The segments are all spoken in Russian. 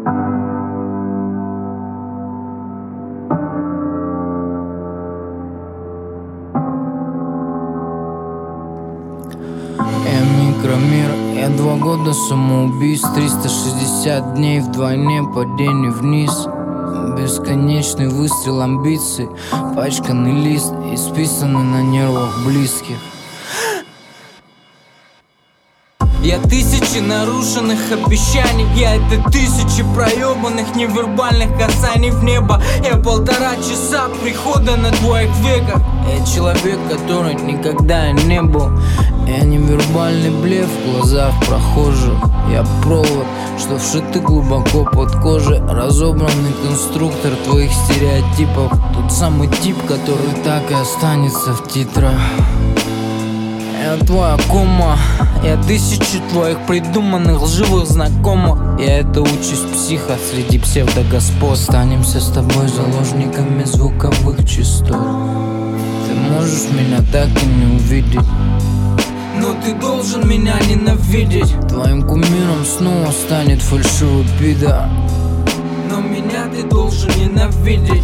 Я микромир, я 2 года самоубийств, 360 дней вдвойне падений вниз. Бесконечный выстрел амбиций, пачканный лист, исписанный на нервах близких. Я тысячи нарушенных обещаний, я это тысячи проебанных невербальных касаний в небо. Я 1,5 часа прихода на 2 веках. Я человек, который никогда не был. Я невербальный блеф в глазах прохожих. Я провод, что вшиты глубоко под кожей. Разобранный конструктор твоих стереотипов. Тот самый тип, который так и останется в титрах. Я твоя кома, я тысячи твоих придуманных лживых знакомых. Я это участь психа среди псевдогоспод. Останемся с тобой заложниками звуковых частот. Ты можешь меня так и не увидеть, но ты должен меня ненавидеть. Твоим кумиром снова станет фальшивый пидор, но меня ты должен ненавидеть.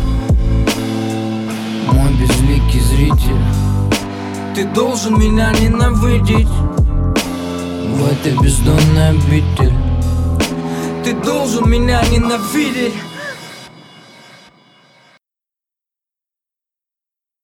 Мой безликий зритель, ты должен меня ненавидеть. В этой бездонной обители ты должен меня ненавидеть.